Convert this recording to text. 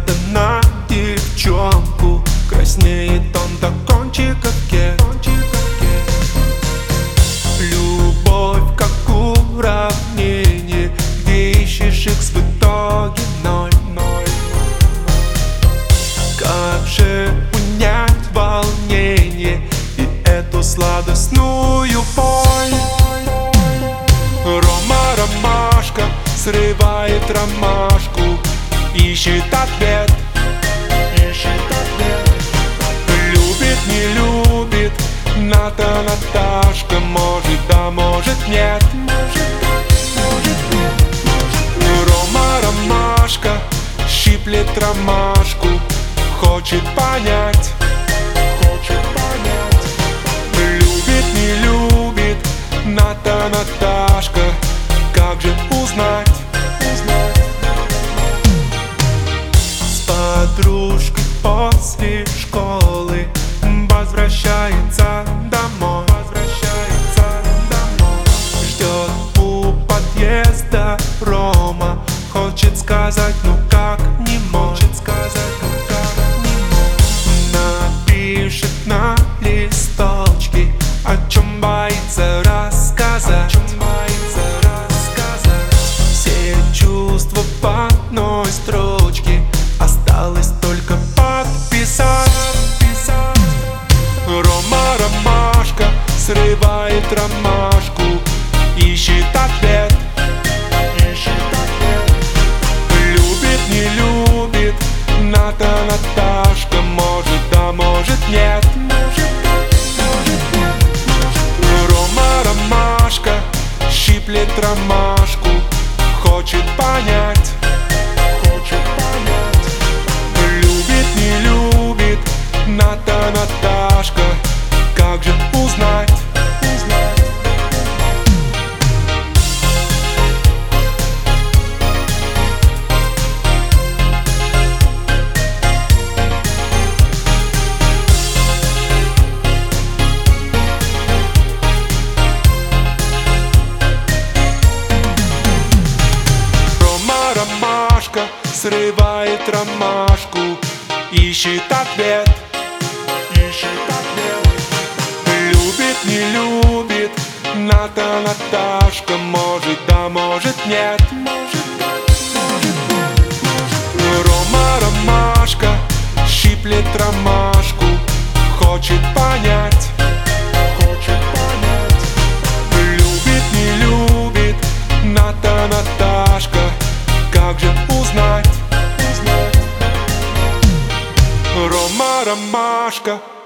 Ната на девчонку, краснеет он до кончиков кет. Любовь как уравнение, где ищешь икс, в итоге ноль. Как же унять волнение и эту сладостную боль? Рома-ромашка срывает ромашку, ищет ответ. Любит, не любит Ната-Наташка, может да, может нет. Рома-ромашка щиплет ромашку, хочет понять. Любит, не любит Ната-Наташка, как же узнать? С подружкой после школы возвращается домой. Ждет у подъезда Рома, хочет сказать, ну как не может. Напишет на листочке, о чем боится рассказать. Все чувства в одной строчке, осталось только подписать. Рома-ромашка срывает ромашку, ищет ответ. Любит, не любит Ната-Наташка, может да, может нет. Рома-ромашка щиплет ромашку, хочет понять. Любит, не любит Ната-Наташка, как же узнать? Рома-ромашка срывает ромашку, ищет ответ. Любит, не любит Ната-Наташка, может да, может нет. Рома-ромашка щиплет ромашку, хочет понять. Любит, не любит Ната-Наташка, как же узнать? Рома-ромашка